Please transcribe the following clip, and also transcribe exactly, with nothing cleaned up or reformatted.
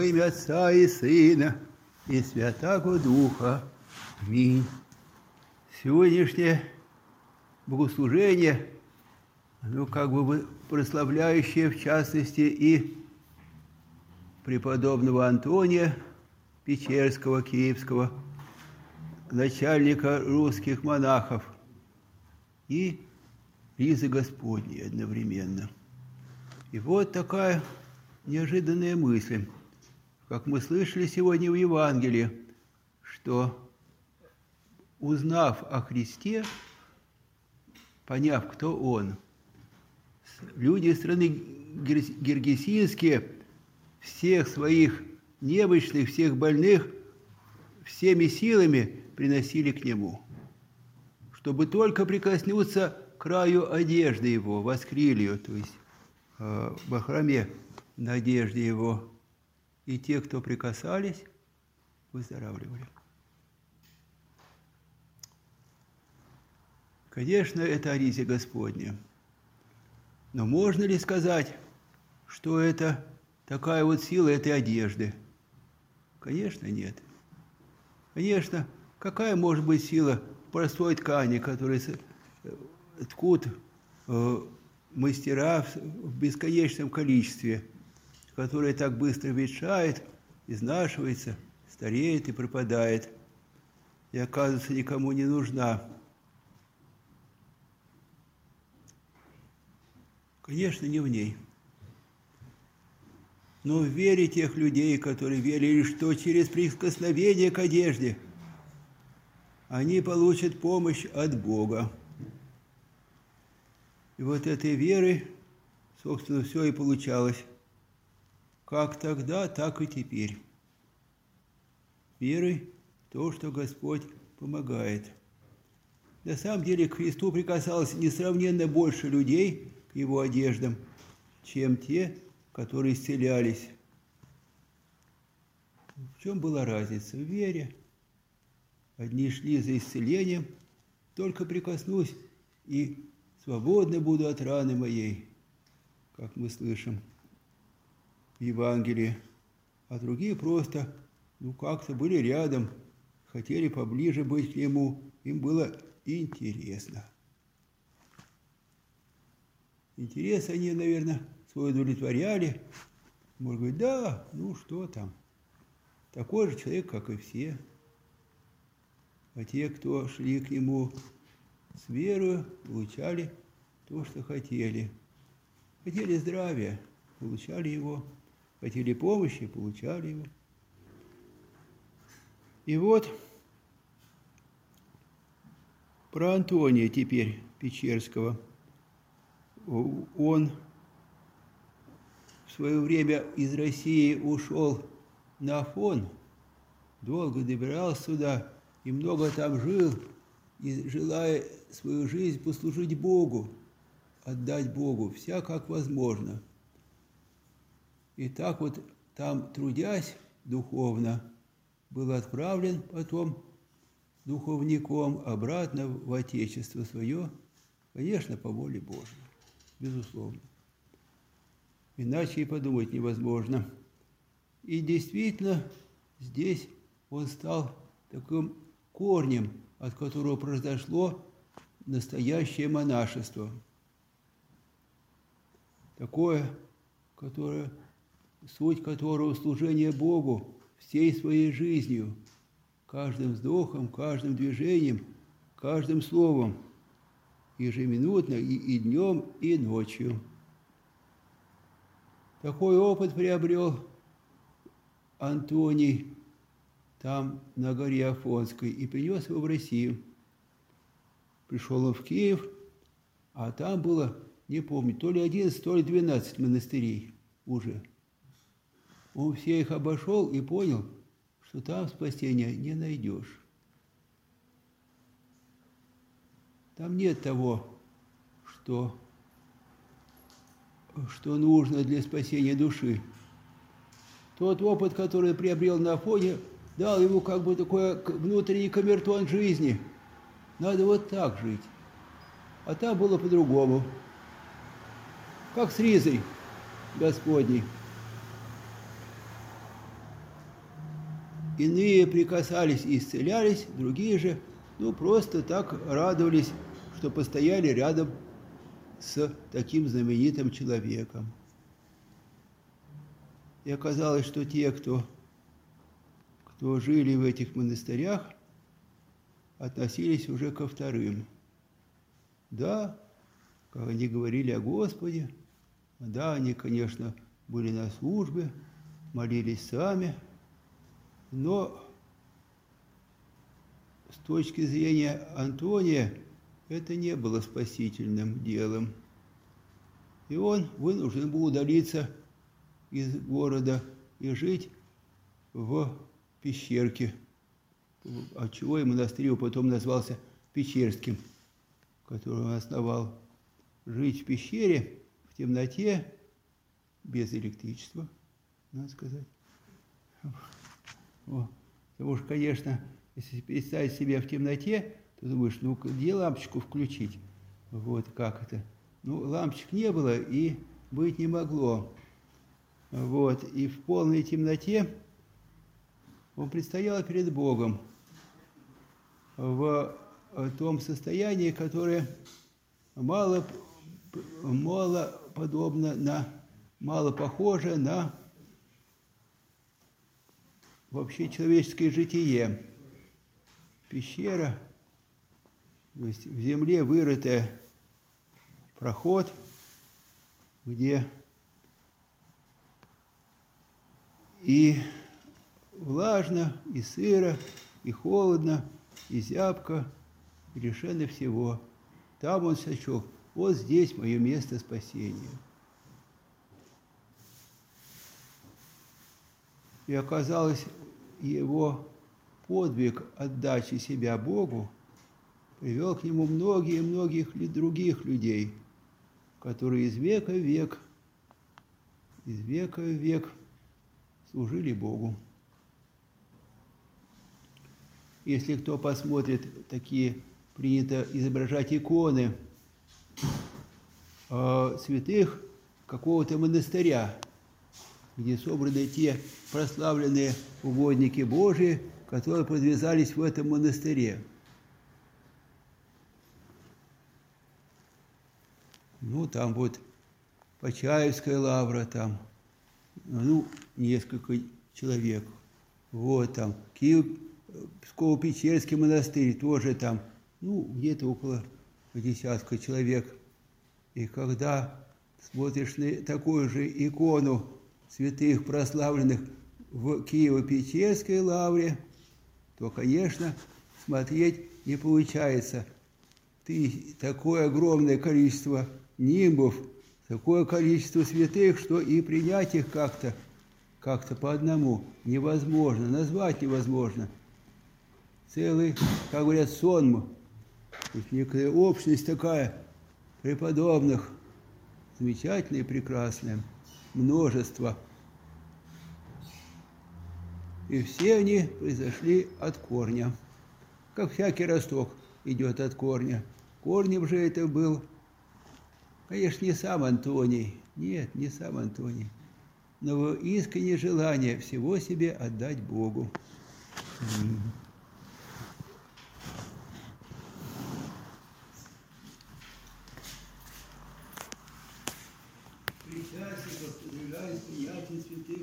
Во имя Отца и Сына и Святаго Духа. Аминь. Сегодняшнее богослужение, ну, как бы прославляющее, в частности, и преподобного Антония Печерского, Киевского, начальника русских монахов, и Ризы Господней одновременно. И вот такая неожиданная мысль, как мы слышали сегодня в Евангелии, что, узнав о Христе, поняв, кто Он, люди страны гиргизинские всех своих немощных, всех больных всеми силами приносили к Нему, чтобы только прикоснуться к краю одежды Его, воскрилью, то есть э, во храме на одежде Его. И те, кто прикасались, выздоравливали. Конечно, это Риза Господня. Но можно ли сказать, что это такая вот сила этой одежды? Конечно, нет. Конечно, какая может быть сила простой ткани, которую ткут э, мастера в бесконечном количестве, которая так быстро ветшает, изнашивается, стареет и пропадает, и, оказывается, никому не нужна. Конечно, не в ней. Но в вере тех людей, которые верили, что через прикосновение к одежде они получат помощь от Бога. И вот этой веры, собственно, все и получалось. Как тогда, так и теперь. Верой в то, что Господь помогает. На самом деле к Христу прикасалось несравненно больше людей к Его одеждам, чем те, которые исцелялись. В чем была разница? В вере. Одни шли за исцелением, только прикоснусь, и свободно буду от раны моей, как мы слышим в Евангелии. А другие просто, ну, как-то были рядом, хотели поближе быть к Нему, им было интересно. Интерес они, наверное, свой удовлетворяли. Может быть, да, ну что там, такой же человек, как и все. А те, кто шли к Нему с верою, получали то, что хотели. Хотели здравия, получали его. Хотели помощи, получали его. И вот про Антония теперь Печерского. Он в свое время из России ушел на Афон, долго добирался сюда и много там жил, и желая свою жизнь послужить Богу, отдать Богу, вся как возможно. И так вот там, трудясь духовно, был отправлен потом духовником обратно в Отечество свое, конечно, по воле Божьей, безусловно. Иначе и подумать невозможно. И действительно, здесь он стал таким корнем, от которого произошло настоящее монашество. Такое, которое, суть которого служение Богу всей своей жизнью, каждым вздохом, каждым движением, каждым словом, ежеминутно и, и днем, и ночью. Такой опыт приобрел Антоний там, на горе Афонской, и принес его в Россию. Пришел он в Киев, а там было, не помню, то ли одиннадцать, то ли двенадцать монастырей уже. Он все их обошел и понял, что там спасения не найдешь. Там нет того, что, что нужно для спасения души. Тот опыт, который приобрел на Афоне, дал ему как бы такой внутренний камертон жизни. Надо вот так жить. А там было по-другому. Как с Ризой Господней. Иные прикасались и исцелялись, другие же, ну, просто так радовались, что постояли рядом с таким знаменитым человеком. И оказалось, что те, кто, кто жили в этих монастырях, относились уже ко вторым. Да, как они говорили о Господе, да, они, конечно, были на службе, молились сами, но с точки зрения Антония это не было спасительным делом. И он вынужден был удалиться из города и жить в пещерке, отчего и монастырь потом назвался Печерским, который он основал. Жить в пещере, в темноте, без электричества, надо сказать. О, потому что, конечно, если представить себя в темноте, то думаешь, ну где лампочку включить? Вот как это. Ну, лампочек не было и быть не могло. Вот. И в полной темноте он предстоял перед Богом в том состоянии, которое мало, мало подобно на, мало похоже на вообще человеческое житие. Пещера, то есть в земле вырытый проход, где и влажно, и сыро, и холодно, и зябко, и лишено всего. Там он сочел, вот здесь мое место спасения. И оказалось, его подвиг отдачи себя Богу привел к нему многие-многих других людей, которые из века в век, из века в век служили Богу. Если кто посмотрит, такие принято изображать иконы э, святых какого-то монастыря, где собраны те прославленные угодники Божии, которые подвязались в этом монастыре. Ну, там вот Почаевская лавра, там, ну, несколько человек. Вот там, Киев, Псково-Печерский монастырь, тоже там, ну, где-то около десятка человек. И когда смотришь на такую же икону святых прославленных в Киево-Печерской лавре, то, конечно, смотреть не получается. Ты такое огромное количество нимбов, такое количество святых, что и принять их как-то, как-то по одному невозможно, назвать невозможно. Целый, как говорят, сонм, то есть некая общность такая преподобных, замечательная и прекрасная, множество. И все они произошли от корня, как всякий росток идет от корня. Корнем же это был, конечно, не сам Антоний, нет, не сам Антоний, но искреннее желание всего себе отдать Богу. Причастие, распределяет приятие святых.